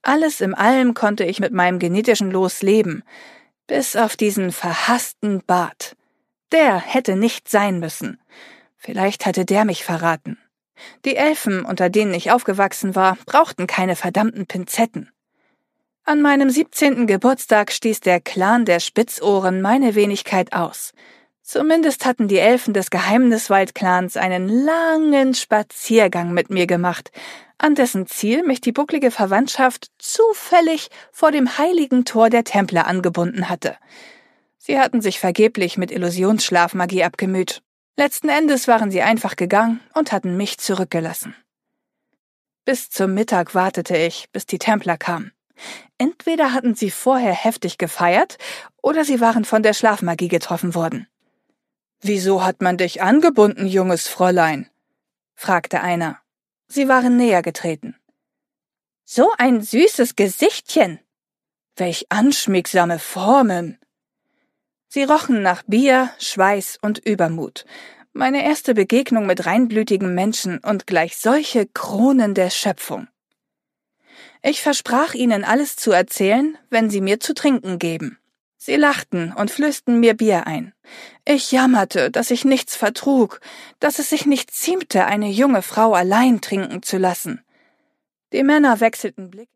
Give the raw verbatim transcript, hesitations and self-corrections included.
Alles in allem konnte ich mit meinem genetischen Los leben, bis auf diesen verhassten Bart. Der hätte nicht sein müssen. Vielleicht hatte der mich verraten. Die Elfen, unter denen ich aufgewachsen war, brauchten keine verdammten Pinzetten. An meinem siebzehnten Geburtstag stieß der Clan der Spitzohren meine Wenigkeit aus. Zumindest hatten die Elfen des Geheimniswald-Clans einen langen Spaziergang mit mir gemacht, an dessen Ziel mich die bucklige Verwandtschaft zufällig vor dem heiligen Tor der Templer angebunden hatte. Sie hatten sich vergeblich mit Illusionsschlafmagie abgemüht. Letzten Endes waren sie einfach gegangen und hatten mich zurückgelassen. Bis zum Mittag wartete ich, bis die Templer kamen. Entweder hatten sie vorher heftig gefeiert, oder sie waren von der Schlafmagie getroffen worden. »Wieso hat man dich angebunden, junges Fräulein?« fragte einer. Sie waren näher getreten. »So ein süßes Gesichtchen! Welch anschmiegsame Formen!« Sie rochen nach Bier, Schweiß und Übermut. Meine erste Begegnung mit reinblütigen Menschen und gleich solche Kronen der Schöpfung. Ich versprach ihnen, alles zu erzählen, wenn sie mir zu trinken geben. Sie lachten und flößten mir Bier ein. Ich jammerte, dass ich nichts vertrug, dass es sich nicht ziemte, eine junge Frau allein trinken zu lassen. Die Männer wechselten Blick.